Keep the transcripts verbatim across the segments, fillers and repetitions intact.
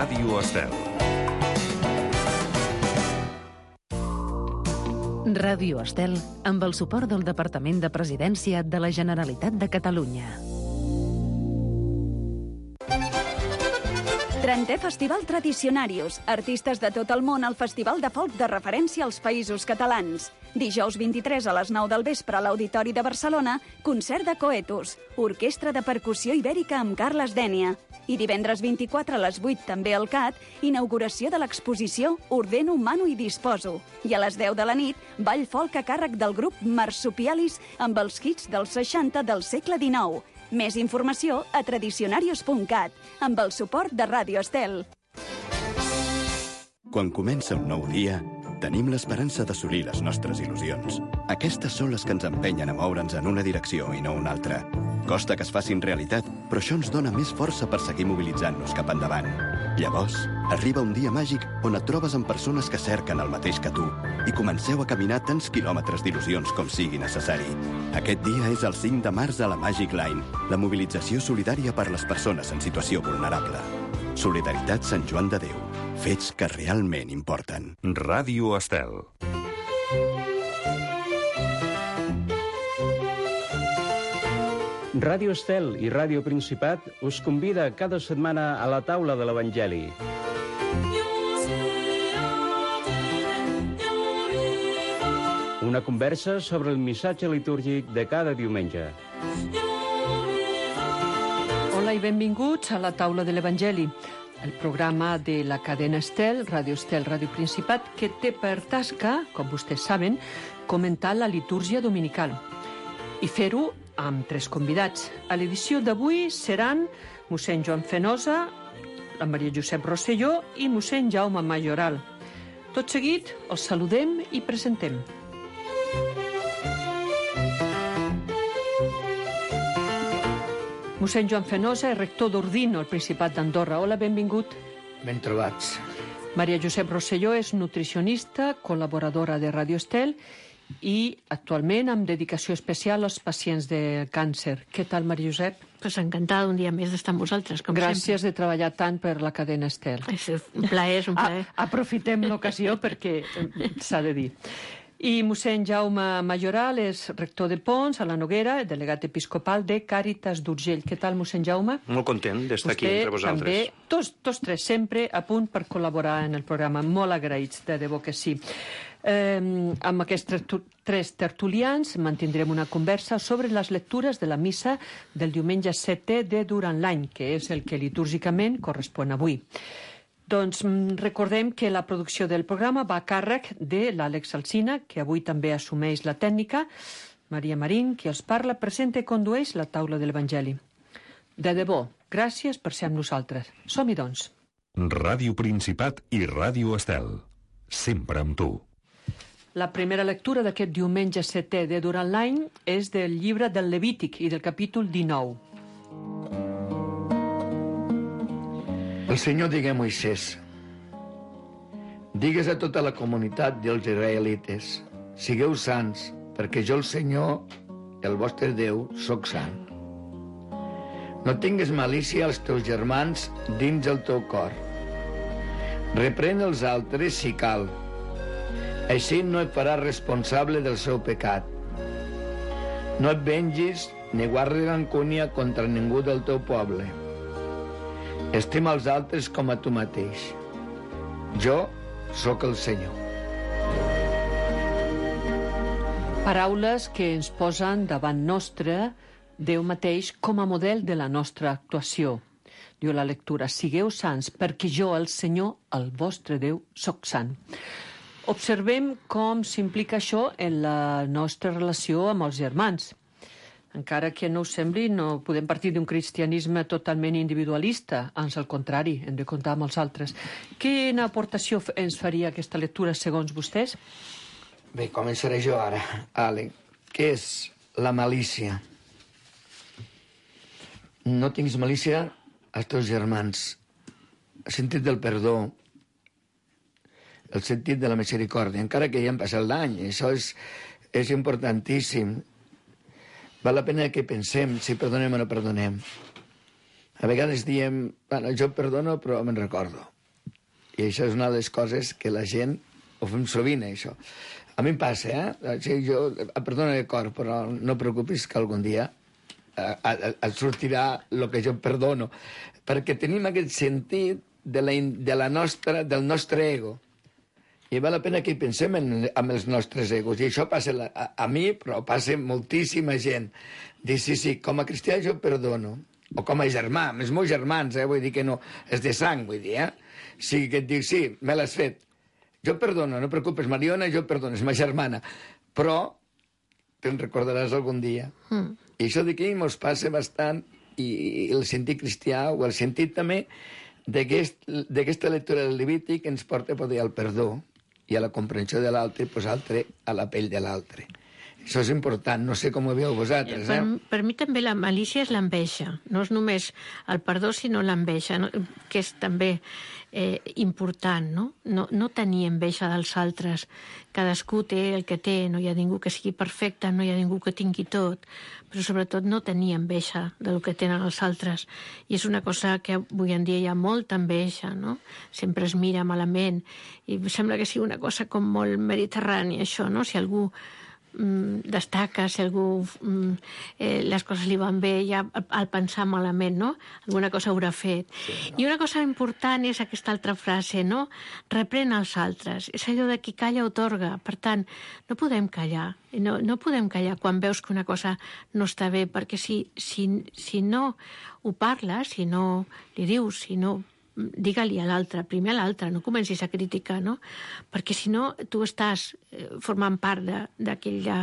Ràdio Estel. Ràdio Estel, amb el suport del Departament de Presidència de la Generalitat de Catalunya. trentè Festival Tradicionarius. Artistes de tot el món al Festival de Folk de referència als Països Catalans. Dijous vint-i-tres a les nou del vespre a l'Auditori de Barcelona, concert de Coetus, orquestra de percussió ibèrica amb Carles Dénia. I divendres vint-i-quatre a les vuit, també al C A T, inauguració de l'exposició Ordeno, Mano i Disposo. I a les deu de la nit, ball folk a càrrec del grup Marsupialis amb els hits dels seixanta del segle dinou. Més informació a tradicionarios punt cat, amb el suport de Ràdio Estel. Quan comença un nou dia, tenim l'esperança d'assolir les nostres il·lusions. Aquestes són les que ens empenyen a moure'ns en una direcció i no una altra. Costa que es facin realitat, però això ens dona més força per seguir mobilitzant-nos cap endavant. Llavors, arriba un dia màgic on et trobes amb persones que cerquen el mateix que tu i comenceu a caminar tants quilòmetres d'il·lusions com sigui necessari. Aquest dia és el cinc de març a la Magic Line, la mobilització solidària per les persones en situació vulnerable. Solidaritat Sant Joan de Déu. Fets que realment importen. Ràdio Estel. Ràdio Estel i Ràdio Principat us convida cada setmana a la taula de l'Evangeli. Una conversa sobre el missatge litúrgic de cada diumenge. Hola i benvinguts a la taula de l'Evangeli, el programa de la cadena Estel, Ràdio Estel, Ràdio Principat, que té per tasca, com vostès saben, comentar la litúrgia dominical i fer-ho amb tres convidats. A l'edició d'avui seran mossèn Joan Fenosa, la Maria Josep Rosselló i mossèn Jaume Majoral. Tot seguit els saludem i presentem. Mossèn Joan Fenosa és rector d'Ordino, al Principat d'Andorra. Hola, benvingut. Ben trobats. Maria Josep Rosselló és nutricionista, col·laboradora de Ràdio Estel i actualment amb dedicació especial als pacients de càncer. Què tal, Maria Josep? Pues encantada un dia més d'estar amb vosaltres, com Gràcies sempre. Gràcies de treballar tant per la cadena Estel. És un plaer, és un plaer. A, aprofitem l'ocasió perquè s'ha de dir. I mossèn Jaume Majoral és rector de Pons, a la Noguera, delegat episcopal de Càritas d'Urgell. Què tal, mossèn Jaume? Molt content d'estar aquí entre vosaltres. També, tots, tots tres, sempre a punt per col·laborar en el programa. Molt agraïts, de debò que sí. Eh, amb aquests tres tertulians mantindrem una conversa sobre les lectures de la missa del diumenge setè de durant l'any, que és el que litúrgicament correspon avui. Doncs recordem que la producció del programa va a càrrec de l'Àlex Alsina, que avui també assumeix la tècnica, Maria Marín, qui els parla, presenta i condueix la taula de l'Evangeli. De debò, gràcies per ser amb nosaltres. Som-hi, doncs. Ràdio Principat i Ràdio Estel. Sempre amb tu. La primera lectura d'aquest diumenge setè de durant l'any és del llibre del Levític i del capítol dinou. El Senyor digué a Moisès: digues a tota la comunitat dels israelites, sigueu sants, perquè jo, el Senyor, el vostre Déu, sóc sant. No tingues malícia als teus germans dins el teu cor. Reprèn els altres si cal. Així no et faràs responsable del seu pecat. No et vengis ni guardes rancúnia contra ningú del teu poble. Estima els altres com a tu mateix. Jo sóc el Senyor. Paraules que ens posen davant nostre Déu mateix com a model de la nostra actuació. Diu la lectura: sigueu sants, perquè jo, el Senyor, el vostre Déu, sóc sant. Observem com s'implica això en la nostra relació amb els germans. Encara que no us sembli, no podem partir d'un cristianisme totalment individualista, ans al contrari, hem de comptar amb els altres. Quina aportació ens faria aquesta lectura, segons vostès? Bé, començaré jo ara, Ale. Què és la malícia? No tinguis malícia als teus germans. El sentit del perdó, el sentit de la misericòrdia, encara que ja han passat l'any. Això és, és importantíssim. Val la pena que pensem si perdonem o no perdonem. A vegades diem, bueno, jo perdono però me'n recordo. I això és una de les coses que la gent ho fem sovint, això. A mi em passa, eh? O sigui, jo, perdona de cor, però no preocupis que algun dia eh, et sortirà el que jo perdono. Perquè tenim aquest sentit de la, de la nostra, del nostre ego. I val la pena que hi pensem en, en els nostres egos. I això passa a, a mi, però passa moltíssima gent. Dir, sí, sí, com a cristià jo perdono. O com a germà, els meus germans, eh? Vull dir que no, és de sang, vull dir, eh? Sí, que et dic, sí, me l'has fet. Jo perdono, no preocupes, Mariona, jo perdono, és ma germana. Però te'n recordaràs algun dia. Mm. I això d'aquí mos passa bastant, i, i el sentit cristià, o el sentit també d'aquesta lectura del Levític ens porta a poder al perdó i a la comprensió de l'altre, posar-te a la pell de l'altre. Això és important, no sé com ho veieu vosaltres. Eh? Per, per mi també la malícia és l'enveja. No és només el perdó, sinó l'enveja, no? Que és també eh, important, no? No, no tenir enveja dels altres. Cadascú té el que té, no hi ha ningú que sigui perfecte, no hi ha ningú que tingui tot, però sobretot no tenir enveja del que tenen els altres. I és una cosa que avui en dia hi ha molta enveja, no? Sempre es mira malament, i sembla que sigui una cosa com molt mediterrània, això, no? Si algú destaca, si algú mm, eh, les coses li van bé, ja al, al pensar malament, no? Alguna cosa haurà fet. Sí, no? I una cosa important és aquesta altra frase, no? Reprèn els altres. És allò de qui calla otorga. Per tant, no podem callar. No, no podem callar quan veus que una cosa no està bé, perquè si, si, si no ho parles, si no li dius, si no digue-li a l'altre, primer a l'altre, no comencis a criticar, no? Perquè si no, tu estàs formant part d'aquella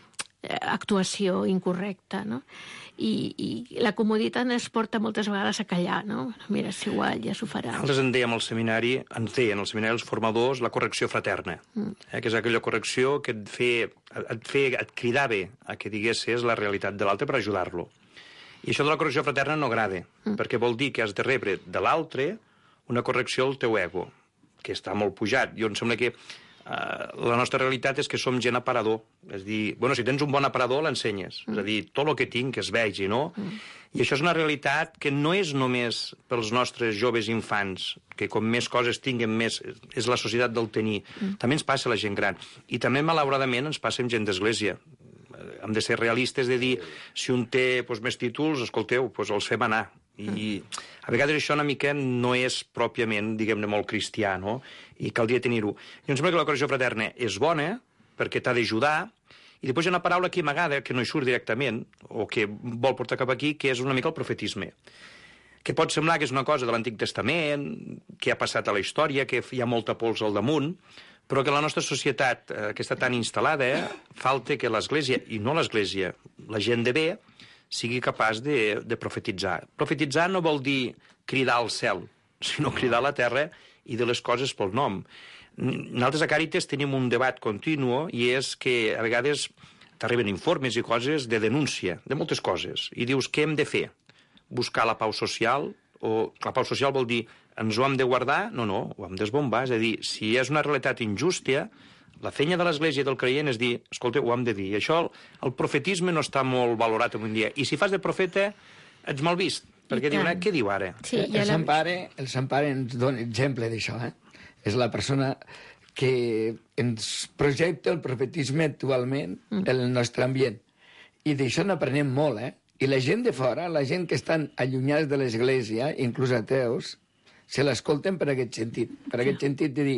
actuació incorrecta, no? I, i la comoditat ens porta moltes vegades a callar, no? Mira, és igual, ja s'ho farà. Nosaltres en dèiem al seminari, ens deien als seminaris els formadors la correcció fraterna, mm. eh, que és aquella correcció que et, fe, et, fe, et cridava a que diguessis la realitat de l'altre per ajudar-lo. I això de la correcció fraterna no agrada, mm. perquè vol dir que has de rebre de l'altre una correcció al teu ego, que està molt pujat. Jo em sembla que uh, la nostra realitat és que som gent aparador. És dir, bueno, si tens un bon aparador, l'ensenyes. Mm. És a dir, tot el que tinc que es vegi, no? Mm. I això és una realitat que no és només pels nostres joves infants, que com més coses tinguen, més és la societat del tenir. Mm. També ens passa a la gent gran. I també, malauradament, ens passa amb gent d'església. Hem de ser realistes de dir, si un té doncs, més títols, escolteu, doncs els fem anar. I a vegades això una mica no és pròpiament, diguem-ne, molt cristià, no? I caldria tenir-ho. I em sembla que la correcció fraterna és bona, perquè t'ha d'ajudar, i després hi ha una paraula aquí amagada, que no hi surt directament, o que vol portar cap aquí, que és una mica el profetisme. Que pot semblar que és una cosa de l'Antic Testament, que ha passat a la història, que hi ha molta pols al damunt, però que la nostra societat, eh, que està tan instal·lada, eh, falta que l'Església, i no l'Església, la gent de bé, sigui capaç de, de profetitzar. Profetitzar no vol dir cridar al cel, sinó cridar a la terra i de les coses pel nom. Nosaltres a Càritas tenim un debat continu i és que a vegades t'arriben informes i coses de denúncia, de moltes coses, i dius què hem de fer? Buscar la pau social? O la pau social vol dir ens ho hem de guardar? No, no, ho hem d'esbombar. És a dir, si és una realitat injusta, la feina de l'Església del creient és dir, escolta, ho hem de dir. I això, el, el profetisme no està molt valorat avui en dia. I si fas de profeta, ets mal vist. Perquè diuen, eh, què diu ara? Sí, el, la... Sant Pare, el Sant Pare ens dona exemple d'això, eh? És la persona que ens projecta el profetisme actualment mm. en el nostre ambient. I d'això n'aprenem molt, eh? I la gent de fora, la gent que estan allunyats de l'Església, inclús ateus, se l'escolten per aquest sentit. Per aquest sentit de dir,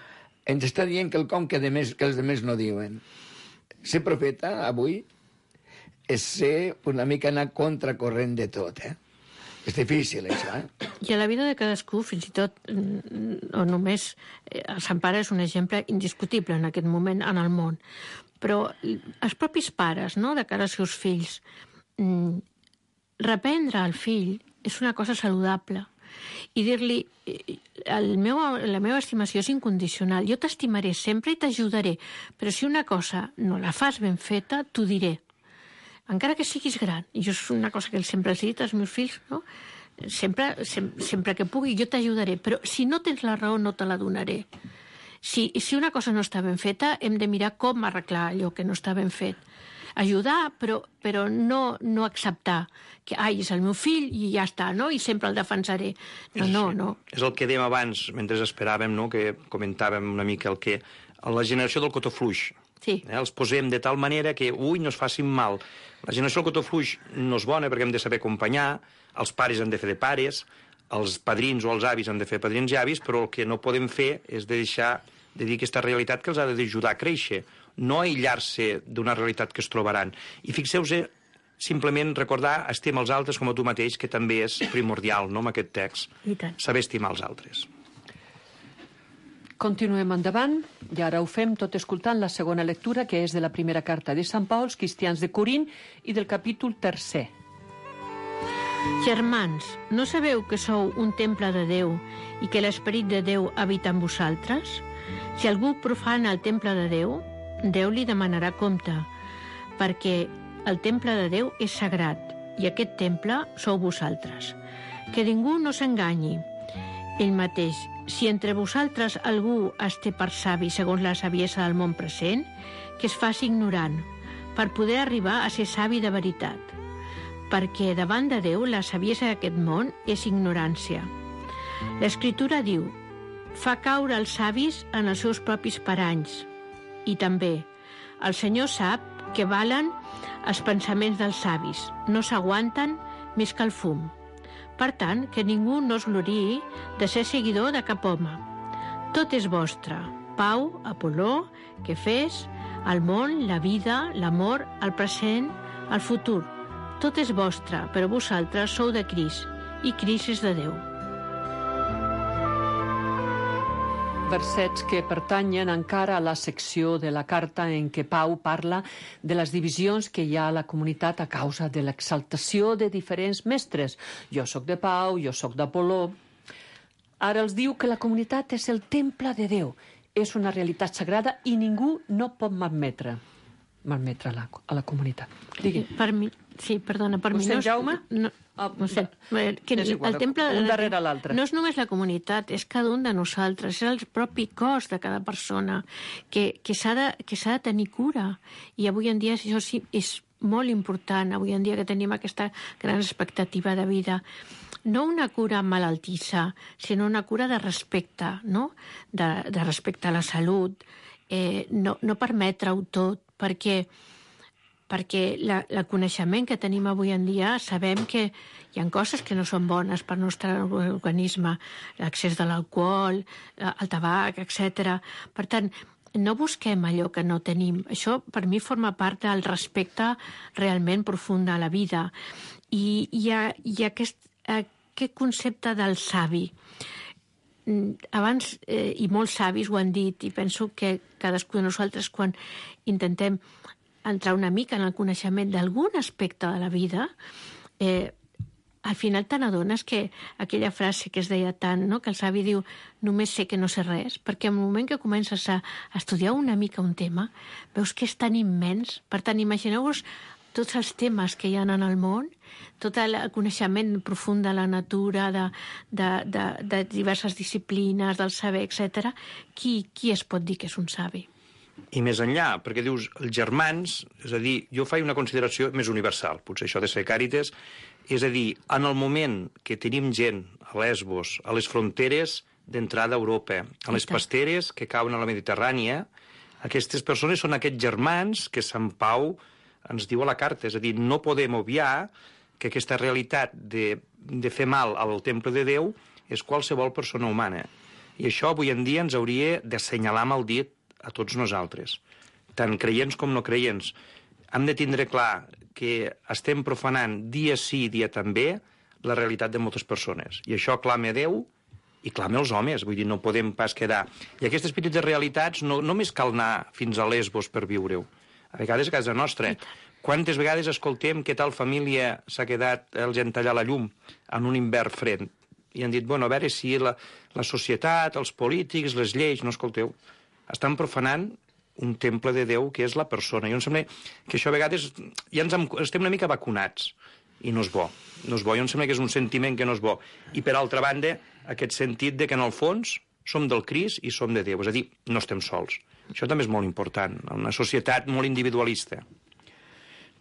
ens està dient que el com que, de més, que els altres no diuen. Ser profeta, avui, és ser una mica anar contracorrent de tot, eh? És difícil, això, eh? I a la vida de cadascú, fins i tot, o només, el Sant Pare és un exemple indiscutible en aquest moment en el món. Però els propis pares, no?, de cara als seus fills, reprendre al fill és una cosa saludable. I dir-li, el meu, la meva estimació és incondicional, jo t'estimaré sempre i t'ajudaré, però si una cosa no la fas ben feta, t'ho diré. Encara que siguis gran, i jo és una cosa que sempre els he dit als meus fills, no? Sempre, sem, sempre que pugui jo t'ajudaré, però si no tens la raó no te la donaré. Si, si una cosa no està ben feta, hem de mirar com arreglar allò que no està ben fet. ajudar, però, però no, no acceptar que ai, és el meu fill i ja està, no? I sempre el defensaré. No, no, no. És el que dèiem abans, mentre esperàvem, no? Que comentàvem una mica el que... La generació del cotó fluix. Sí. Eh? Els posem de tal manera que, ui, no es facin mal. La generació del cotó fluix no és bona perquè hem de saber acompanyar, els pares han de fer de pares, els padrins o els avis han de fer padrins i avis, però el que no podem fer és de deixar de dir aquesta realitat que els ha d'ajudar a créixer, no aïllar-se d'una realitat que es trobaran. I fixeu-vos, simplement recordar estimar els altres com a tu mateix, que també és primordial, no?, amb aquest text. I tant. Saber estimar els altres. Continuem endavant, i ara ho fem tot escoltant la segona lectura, que és de la primera carta de Sant Pau als cristians de Corint i del capítol tercer. Germans, no sabeu que sou un temple de Déu i que l'Esperit de Déu habita en vosaltres? Si algú profana el temple de Déu, Déu li demanarà compte, perquè el temple de Déu és sagrat i aquest temple sou vosaltres. Que ningú no s'enganyi. Ell mateix, si entre vosaltres algú es té per savi segons la saviesa del món present, que es faci ignorant, per poder arribar a ser savi de veritat. Perquè davant de Déu la saviesa d'aquest món és ignorància. L'Escriptura diu: fa caure els savis en els seus propis paranys. I també, el Senyor sap que valen els pensaments dels savis, no s'aguanten més que el fum. Per tant, que ningú no es gloriï de ser seguidor de cap home. Tot és vostre: Pau, Apol·ló, Kefes, el món, la vida, l'amor, el present, el futur. Tot és vostre, però vosaltres sou de Crist, i Crist és de Déu. Versets que pertanyen encara a la secció de la carta en què Pau parla de les divisions que hi ha a la comunitat a causa de l'exaltació de diferents mestres. Jo sóc de Pau, jo sóc d'Apol·ló. Ara els diu que la comunitat és el temple de Déu. És una realitat sagrada i ningú no pot malmetre, malmetre a la, a la comunitat. Digui. Per mi, sí, perdona, per mi no és... Jaume? No, no sé, que el temple un darrere l'altre. No és només la comunitat, és cada un de nosaltres, és el propi cos de cada persona que, que s'ha de, que s'ha de tenir cura. I avui en dia això sí és molt important, avui en dia que tenim aquesta gran expectativa de vida. No una cura malaltissa, sinó una cura de respecte, no? De, de respecte a la salut, eh, no, no permetre-ho tot, perquè perquè la, el coneixement que tenim avui en dia sabem que hi ha coses que no són bones per al nostre organisme, l'accés de l'alcohol, el tabac, etcètera. Per tant, no busquem allò que no tenim. Això, per mi, forma part del respecte realment profund a la vida. I hi ha, hi ha aquest, aquest concepte del savi. Abans, eh, i molts savis ho han dit, i penso que cadascú de nosaltres, quan intentem entrar una mica en el coneixement d'algun aspecte de la vida, eh, al final te n'adones que aquella frase que es deia tant, no? Que el savi diu només sé que no sé res, perquè en el moment que comences a estudiar una mica un tema, veus que és tan immens. Per tant, imagineu-vos tots els temes que hi ha en el món, tot el coneixement profund de la natura, de, de, de, de diverses disciplines, del saber, etcètera. Qui, qui es pot dir que és un savi? I més enllà, perquè dius, els germans, és a dir, jo faig una consideració més universal, potser això de ser càrites, és a dir, en el moment que tenim gent a Lesbos, a les fronteres d'entrada a Europa, a les pasteres que cauen a la Mediterrània, aquestes persones són aquests germans que Sant Pau ens diu a la carta, és a dir, no podem obviar que aquesta realitat de, de fer mal al temple de Déu és qualsevol persona humana. I això avui en dia ens hauria d'assenyalar amb el dit a tots nosaltres, tant creients com no creients. Hem de tindre clar que estem profanant dia sí, dia també, la realitat de moltes persones. I això clama a Déu i clama als homes, vull dir, no podem pas quedar. I aquestes petites realitats no només cal anar fins a Lesbos per viure-ho. A vegades a casa nostra. Quantes vegades escoltem que tal família s'ha quedat els han tallat la llum en un hivern fred i han dit, bueno, a veure si la, la societat, els polítics, les lleis, no escolteu, estan profanant un temple de Déu que és la persona. Jo em sembla que això a vegades ja ens hem, estem una mica vacunats i no és bo. No és bo. Jo em sembla que és un sentiment que no és bo. I per altra banda, aquest sentit de que en el fons som del Crist i som de Déu. És a dir, no estem sols. Això també és molt important. En una societat molt individualista.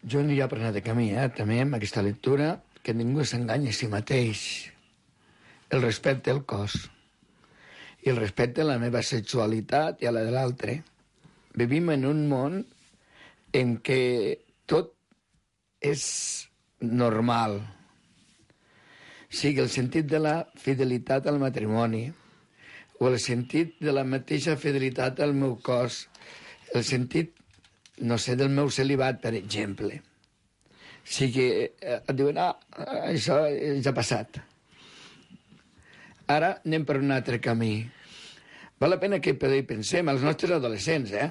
jo aniria per anar de camí, eh? També amb aquesta lectura, que ningú s'enganyi a si mateix. El respecte al cos i el respecte a la meva sexualitat i a la de l'altre. Vivim en un món en què tot és normal. Sigui el sentit de la fidelitat al matrimoni o el sentit de la mateixa fidelitat al meu cos, el sentit, no sé, del meu celibat, per exemple. O sigui, et diuen, ah, això ja ha passat. Ara anem per un altre camí. Val la pena que hi pensem, els nostres adolescents, eh?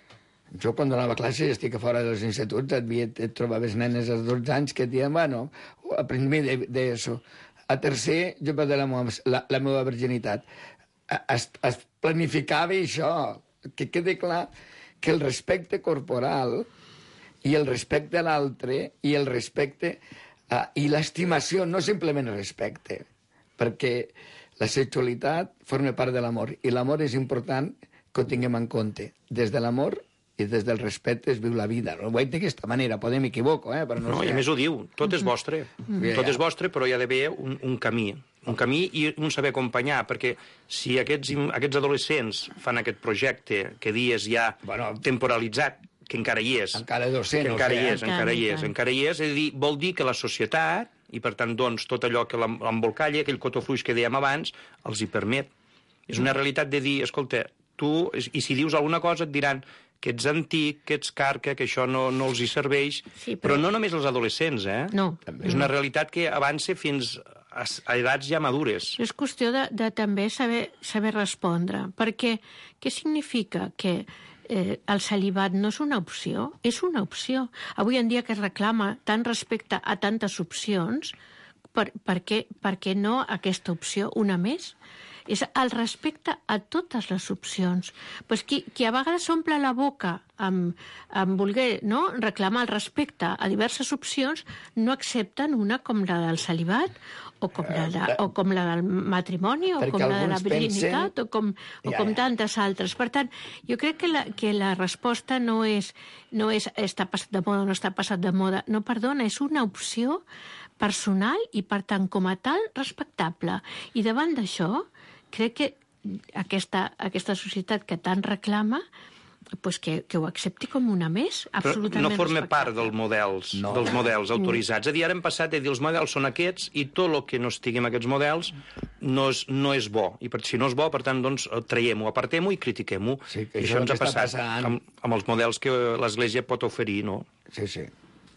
Jo, quan donava classe, i estic a fora dels instituts, et, et trobaves nenes als dotze anys que et diuen, bueno, a primer d'això. A tercer, jo perdé la, la, la meva virginitat. Es, es planificava això, que quede clar que el respecte corporal i el respecte a l'altre i el respecte uh, i l'estimació, no simplement el respecte, perquè la sexualitat forma part de l'amor i l'amor és important que ho tinguem en compte. Des de l'amor i des del respecte es viu la vida. No ho veig d'aquesta manera, podem equivoco, eh? Però no, no sé. I a més ho diu, tot és vostre. Mm-hmm. Tot és vostre, però hi ha d'haver un, un camí. Un camí i un saber acompanyar, perquè si aquests, aquests adolescents fan aquest projecte que dies ja bueno, temporalitzat, que encara hi és. Encara docent, que encara o hi és, encara hi és, encara hi és. És a dir, vol dir que la societat, i per tant, doncs, tot allò que l'embolcalla, aquell cotó fluix que dèiem abans, els hi permet. És una realitat de dir, escolta, tu, i si dius alguna cosa et diran que ets antic, que ets carca, que això no, no els hi serveix, sí, però... però no només els adolescents, eh? No. És una realitat que avança fins a, a edats ja madures. És qüestió de, de també saber, saber respondre, perquè què significa que eh, el celibat no és una opció? És una opció. Avui en dia que es reclama tant respecte a tantes opcions, per, per, què, per què no aquesta opció, una més? És el respecte a totes les opcions. Pues qui, qui a vegades omple la boca amb, amb voler no, reclamar el respecte a diverses opcions no accepten una com la del celibat o com la, de, o com la del matrimoni o com la de la virginitat pensen... o, com, o ja, com tantes altres. Per tant, jo crec que la, que la resposta no és, no és està passat de moda o no està passat de moda. No, perdona, és una opció personal i, per tant, com a tal, respectable. I davant d'això, crec que aquesta, aquesta societat que tant reclama pues que, que ho accepti com una més, absolutament no forma part dels models, no. dels models autoritzats. A dir, ara hem passat de dir els models són aquests i tot el que no estigui en aquests models no és, no és bo. I per, si no és bo, per tant, doncs, traiem-ho, apartem-ho i critiquem-ho. Sí, I això ens ha passat passant... amb, amb els models que l'Església pot oferir, no? Sí, sí.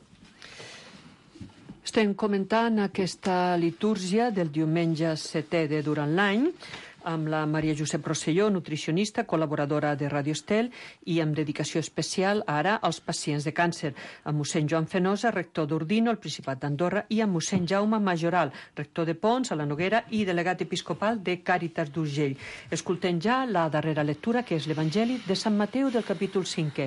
Estem comentant aquesta litúrgia del diumenge setè de durant l'any amb la Maria Josep Rosselló, nutricionista, col·laboradora de Radio Estel i amb dedicació especial ara als pacients de càncer, amb mossèn Joan Fenosa, rector d'Ordino, al Principat d'Andorra, i amb mossèn Jaume Majoral, rector de Pons, a la Noguera, i delegat episcopal de Càritas d'Urgell. Escoltem ja la darrera lectura, que és l'Evangeli de Sant Mateu del capítol cinquè.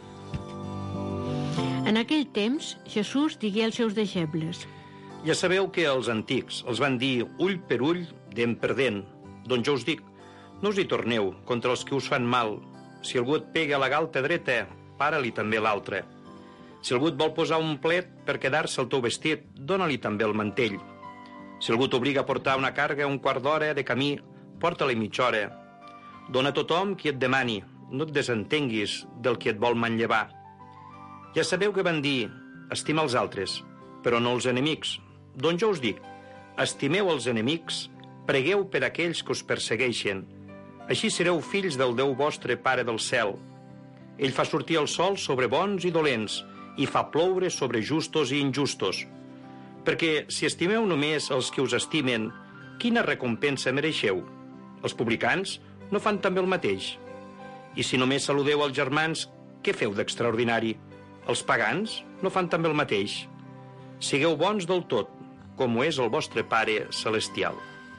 En aquell temps, Jesús digué als seus deixebles: Ja sabeu que els antics els van dir ull per ull, dent per dent. Doncs jo us dic, no us hi torneu contra els que us fan mal. Si algú et pega a la galta dreta, para-li també l'altra. Si algú et vol posar un plet per quedar-se el teu vestit, dóna-li també el mantell. Si algú t'obliga a portar una càrrega un quart d'hora de camí, porta-li mitja hora. Dóna a tothom qui et demani, no et desentenguis del qui et vol manllevar. Ja sabeu que van dir, estima els altres, però no els enemics. Doncs jo us dic, estimeu els enemics, pregueu per aquells que us persegueixen. Així sereu fills del Déu vostre Pare del cel. Ell fa sortir el sol sobre bons i dolents i fa ploure sobre justos i injustos. Perquè si estimeu només els que us estimen, quina recompensa mereixeu? Els publicans no fan també el mateix? I si només saludeu els germans, què feu d'extraordinari? Els pagans no fan també el mateix? Sigueu bons del tot, com ho és el vostre Pare celestial.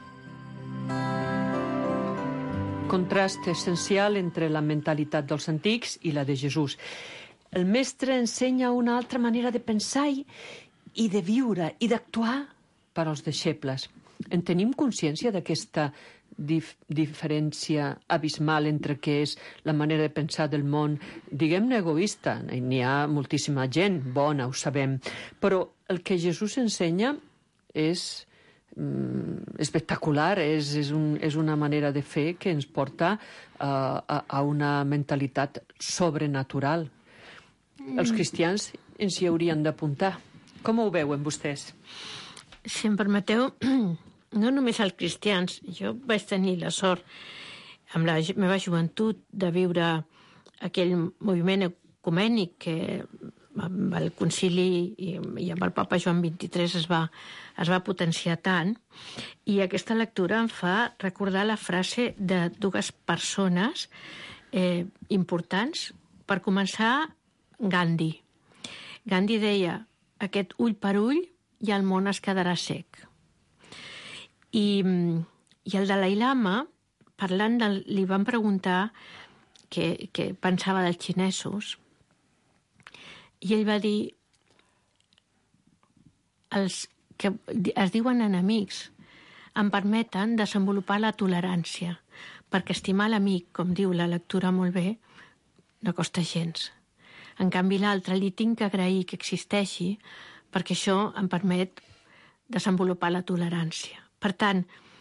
Contrast essencial entre la mentalitat dels antics i la de Jesús. El mestre ensenya una altra manera de pensar i, i de viure i d'actuar per als deixebles. en tenim consciència d'aquesta dif diferència abismal entre què és la manera de pensar del món, diguem-ne egoista. N'hi ha moltíssima gent bona, ho sabem, però el que Jesús ensenya és mm, espectacular, és, és, un, és una manera de fer que ens porta uh, a, a una mentalitat sobrenatural. Mm. Els cristians ens hi haurien d'apuntar. Com ho veuen vostès? Si em permeteu, no només els cristians. Jo vaig tenir la sort, amb la meva joventut, de viure aquell moviment ecumènic que amb el concili i, i amb el papa Joan vint-i-tres es va, es va potenciar tant. I aquesta lectura em fa recordar la frase de dues persones eh, importants. Per començar, Gandhi. Gandhi deia: aquest ull per ull i el món es quedarà sec. I, i el Dalai Lama, parlant del, li van preguntar què, què pensava dels xinesos, i ell va dir: els que es diuen enemics em permeten desenvolupar la tolerància, perquè estimar l'amic, com diu la lectura molt bé, no costa gens. En canvi, l'altre li tinc que agrair que existeixi, perquè això em permet desenvolupar la tolerància. Per tant,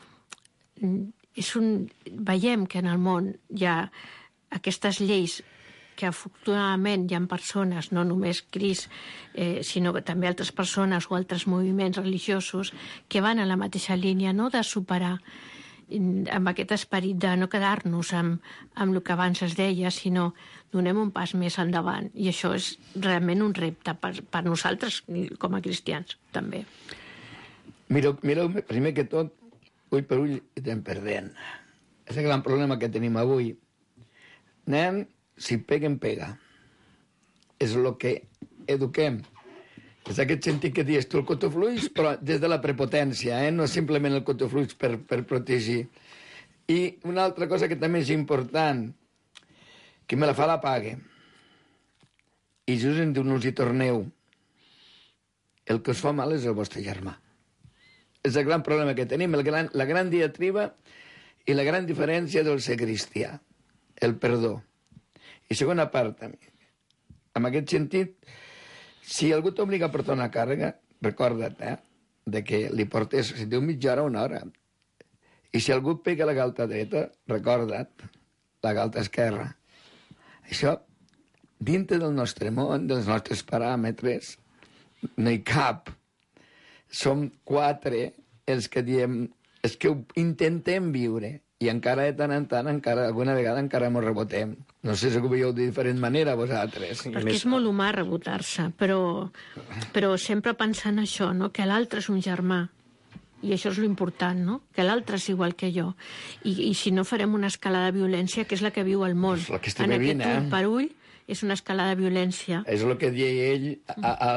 és un... veiem que en el món hi ha aquestes lleis que afortunadament hi ha persones, no només Crist, eh, sinó que també altres persones o altres moviments religiosos que van a la mateixa línia, no?, de superar amb aquest esperit de no quedar-nos amb, amb el que abans es deia, sinó donem un pas més endavant. I això és realment un repte per, per nosaltres com a cristians, també. Mireu, mireu, primer que tot, ull per ull i estem perdent. És el gran problema que tenim avui. Nen, si peguen, pega. És el que eduquem. És aquest sentit que dius tu, el cotofluix, però des de la prepotència, eh? No simplement el cotofluix per, per protegir. I una altra cosa que també és important, qui me la fa la pague. I Jesús ens diu, no us hi torneu. El que us fa mal és el vostre germà. És el gran problema que tenim, el gran, la gran diatriba i la gran diferència del ser cristià, el perdó. I segona part, també. En aquest sentit, si algú t'obliga a portar una càrrega, recorda't, eh, de que li portes, si diu mitja hora, una hora. I si algú et pega la galta dreta, recorda't, la galta esquerra. Això, dintre del nostre món, dels nostres paràmetres, no hi cap. Som quatre els que diem, els que intentem viure, i encara de tant en tant, encara, alguna vegada encara ens rebotem. No sé si ho veieu de diferent manera, vosaltres. Perquè és molt humà rebotar-se, però, però sempre pensant això, no?, que l'altre és un germà. I això és l'important, no?, que l'altre és igual que jo. I, I si no farem una escala de violència, que és la que viu el món. La que estic en vivint, aquest ull eh? per ull és una escala de violència. És el que deia ell, a, a,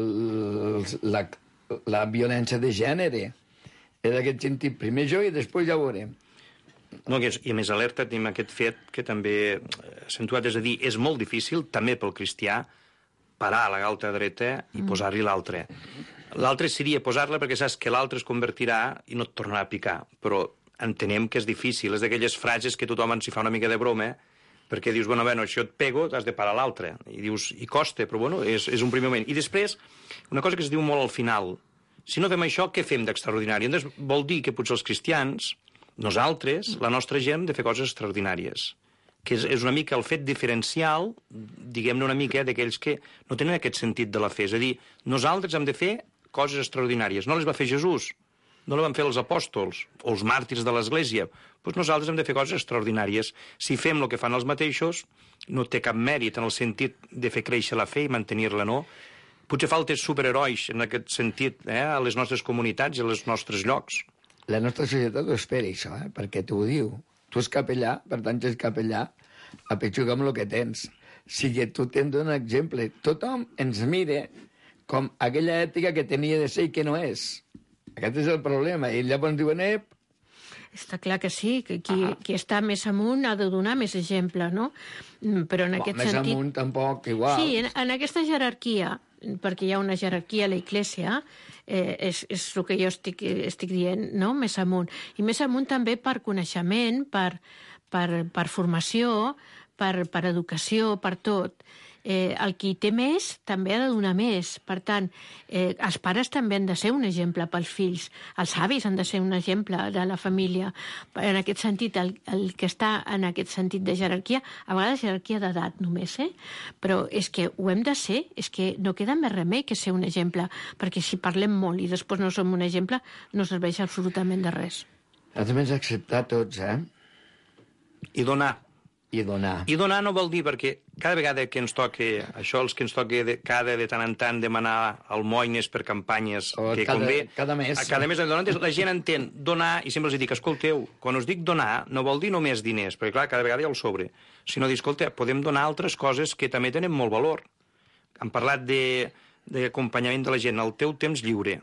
la, la violència de gènere. És aquest sentit, primer jo i després ja ho veurem. No, i a més alerta tenim aquest fet que també accentuat, és a dir, és molt difícil, també pel cristià, parar la galta dreta i mm. posar-li l'altra. L'altre seria posar-la perquè saps que l'altre es convertirà i no et tornarà a picar, però entenem que és difícil, és d'aquelles frases que tothom ens hi fa una mica de broma, perquè dius, bueno, bueno, si jo et pego, t'has de parar l'altre. I dius, i costa, però bueno, és, és un primer moment. I després, una cosa que es diu molt al final, si no fem això, què fem d'extraordinari? Llavors vol dir que potser els cristians, nosaltres, la nostra gent, hem de fer coses extraordinàries. Que és, és una mica el fet diferencial, diguem-ne una mica, d'aquells que no tenen aquest sentit de la fe. És a dir, nosaltres hem de fer coses extraordinàries. No les va fer Jesús, no les van fer els apòstols o els màrtirs de l'Església. Doncs nosaltres hem de fer coses extraordinàries. Si fem el que fan els mateixos, no té cap mèrit en el sentit de fer créixer la fe i mantenir-la, no? Potser falten superherois en aquest sentit, eh, a les nostres comunitats i als nostres llocs. La nostra societat ho espera, això, eh? Perquè t'ho diu. Tu és capellà, per tant, ets capellà, apetxuga amb el que tens. Si tu tens un exemple, tothom ens mira com aquella ètica que tenia de ser i que no és. Aquest és el problema. I llavors diuen, ep... Està clar que sí, que qui, ah. qui està més amunt ha de donar més exemple, no? Però en aquest més sentit... amunt tampoc, igual. Sí, en, en aquesta jerarquia, perquè hi ha una jerarquia a la Iglesia, eh, és, és el que jo estic, estic dient, no? Més amunt. I més amunt també per coneixement, per, per, per formació, per, per educació, per tot. Eh, el qui té més també ha de donar més. Per tant, eh, els pares també han de ser un exemple pels fills. Els avis han de ser un exemple de la família. En aquest sentit, el, el que està en aquest sentit de jerarquia, a vegades jerarquia d'edat només, eh? Però és que ho hem de ser, és que no queda més remei que ser un exemple, perquè si parlem molt i després no som un exemple, no serveix absolutament de res. Has de més acceptar tots, eh? I donar. I donar. I donar no vol dir, perquè cada vegada que ens toque, això els que ens toque de, cada de tant en tant demanar almoines per campanyes o que cada, convé, cada mes, a cada mes la gent entén donar, i sempre els dic, escolteu, quan us dic donar no vol dir només diners, perquè clar, cada vegada hi ha el sobre, sinó dir, escolta, podem donar altres coses que també tenen molt valor. Hem parlat d'acompanyament de, de la gent, el teu temps lliure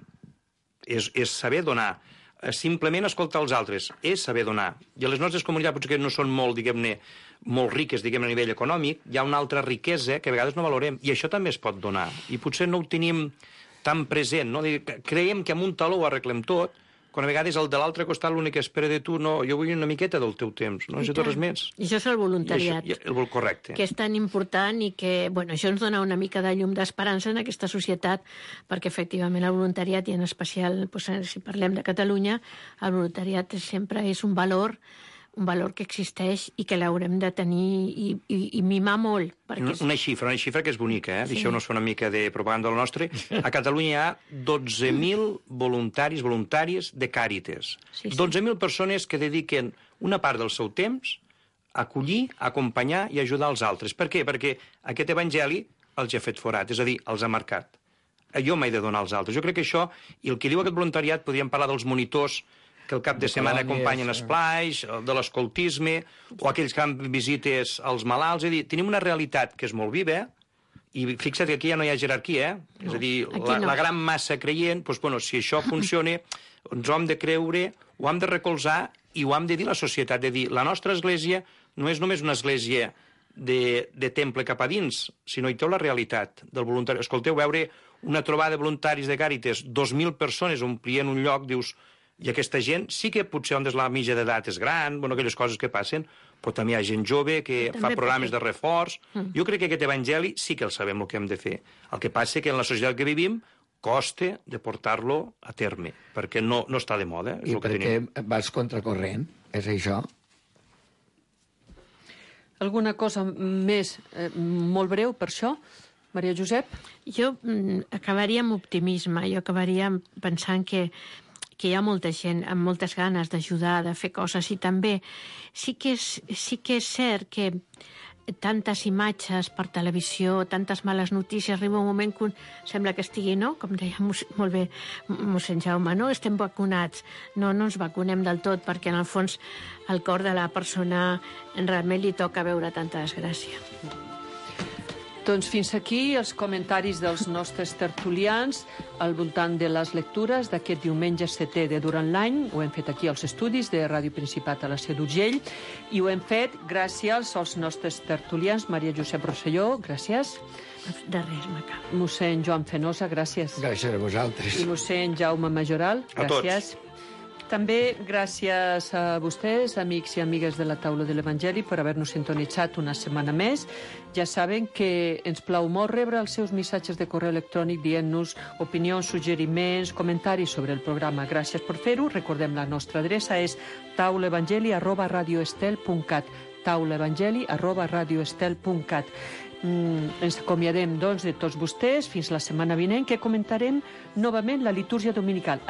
és, és saber donar. Simplement escoltar els altres, és saber donar. I a les nostres comunitats, potser que no són molt, diguem-ne, molt riques, diguem-ne, a nivell econòmic, hi ha una altra riquesa que a vegades no valorem, i això també es pot donar. I potser no ho tenim tan present, no? Creiem que amb un taló ho arreglem tot, quan a vegades el de l'altre costat l'únic que espera de tu, no, jo vull una miqueta del teu temps, no necessito res més. I això és el voluntariat. I això, el correcte. Que és tan important i que, bueno, això ens dona una mica de llum d'esperança en aquesta societat, perquè efectivament el voluntariat, i en especial, doncs, si parlem de Catalunya, el voluntariat sempre és un valor un valor que existeix i que l'haurem de tenir i, i, i mimar molt. Perquè... Una xifra, una xifra que és bonica, eh? Sí. Deixeu-nos fer una mica de propaganda del nostre. A Catalunya hi ha dotze mil voluntaris, voluntàries de Càritas. Sí, sí. dotze mil persones que dediquen una part del seu temps a acollir, a acompanyar i ajudar els altres. Per què? Perquè aquest evangeli els ha fet forat, és a dir, els ha marcat. Jo m'he de donar als altres. Jo crec que això, i el que diu aquest voluntariat, podríem parlar dels monitors que el cap de setmana acompanyen esplais, de l'escoltisme, o aquells que fan visites als malalts. És a dir, tenim una realitat que és molt viva, i fixa't que aquí ja no hi ha jerarquia, eh? No, és a dir, la, no. la gran massa creient, doncs, bueno, si això funciona, ens ho hem de creure, ho hem de recolzar, i ho hem de dir a la societat, de dir, la nostra església no és només una església de, de temple cap a dins, sinó hi té la realitat del voluntari. Escolteu, veure una trobada de voluntaris de Càritas, dos mil persones omplien un lloc, dius, i aquesta gent sí que potser on la mitja d'edat és gran, bueno, aquelles coses que passen, però també hi ha gent jove que fa programes de reforç. Mm. Jo crec que aquest evangeli sí que el sabem el que hem de fer. El que passa és que en la societat que vivim costa de portar-lo a terme, perquè no, no està de moda. És I el que perquè tenim. vas contracorrent, és això? Alguna cosa més, eh, molt breu per això? Maria Josep? Jo mm, acabaria amb optimisme, jo acabaria pensant que que hi ha molta gent amb moltes ganes d'ajudar, de fer coses, i també sí que és, sí que és cert que tantes imatges per televisió, tantes males notícies, arriba un moment que un sembla que estigui, no? Com deia molt bé mossèn Jaume, no? Estem vacunats. No, no ens vacunem del tot, perquè en el fons al cor de la persona realment li toca veure tanta desgràcia. Doncs fins aquí els comentaris dels nostres tertulians al voltant de les lectures d'aquest diumenge setè de durant l'any. Ho hem fet aquí als estudis de Ràdio Principat a la Seu d'Urgell i ho hem fet gràcies als nostres tertulians. Maria Josep Rosselló, gràcies. De res, Maca. Mossèn Joan Fenosa, gràcies. Gràcies a vosaltres. I mossèn Jaume Majoral, gràcies. A tots. També gràcies a vostès, amics i amigues de la Taula de l'Evangeli, per haver-nos sintonitzat una setmana més. Ja saben que ens plau molt rebre els seus missatges de correu electrònic dient-nos opinions, suggeriments, comentaris sobre el programa. Gràcies per fer-ho. Recordem, la nostra adreça és taulaevangeli arroba radioestel punt cat taulaevangeli arroba radioestel punt cat. Mm, ens acomiadem, doncs, de tots vostès fins la setmana vinent, que comentarem novament la litúrgia dominical.